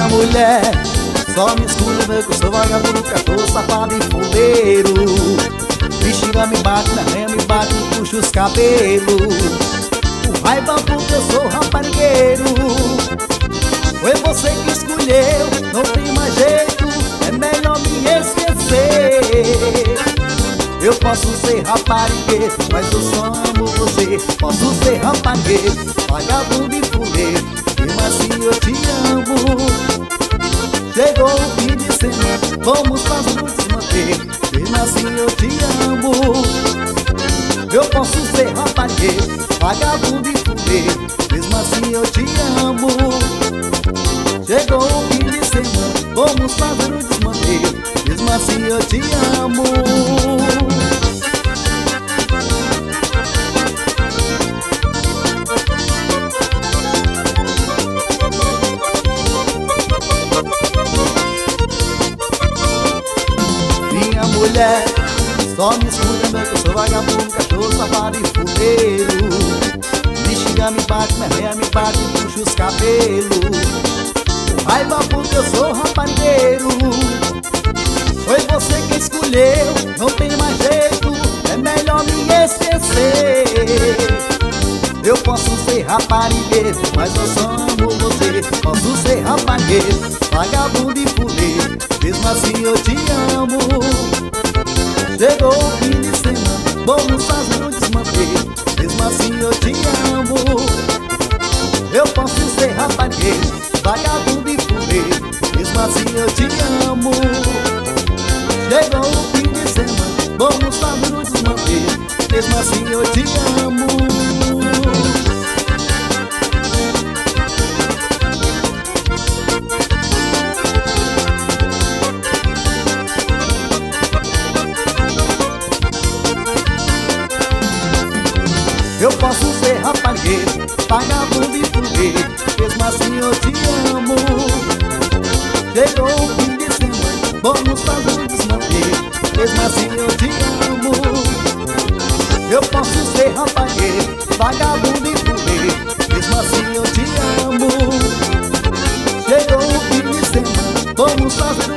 Minha mulher só me escuta que eu sou vagabundo, cachorro, safado e fuleiro. Me xinga, me bate, me arranha, me bate e puxa os cabelos. Com raiva porque eu sou raparigueiro. Foi você que escolheu, não tem mais jeito, é melhor me esquecer. Eu posso ser raparigueiro, mas eu só amo você. Posso ser raparigueiro, vagabundo e fuleiro, mesmo assim eu te amo. Chegou o fim de semana, vamos fazer o desmanter, mesmo assim eu te amo. Eu posso ser raparigueiro, vagabundo e fuleiro, mesmo assim eu te amo. Chegou o fim de semana, vamos fazer o desmanter, mesmo assim eu te amo. Minha mulher só me escuta que eu sou vagabundo, cachorro, safado e fuleiro. Me xinga, me bate, me arranha, me bate e puxa os cabelos. Com raiva porque eu sou raparigueiro. Foi você que escolheu, não tem mais jeito, é melhor me esquecer. Eu posso ser raparigueiro, mas eu só amo você. Posso ser raparigueiro, vagabundo e fuleiro, mesmo assim eu te amo. Chegou o fim de semana, vamos fazer o desmanter, mesmo assim eu te amo. Eu posso ser raparigueiro, vagabundo e fuleiro, mesmo assim eu te amo. Chegou o fim de semana, vamos fazer o desmanter, mesmo assim eu te amo. Eu posso ser raparigueiro, vagabundo e fuleiro, mesmo assim eu te amo. Chegou o fim de semana, vamos fazer o desmanter, mesmo assim eu te amo. Eu posso ser raparigueiro, vagabundo e fuleiro, mesmo assim eu te amo. Chegou o fim de semana, vamos fazer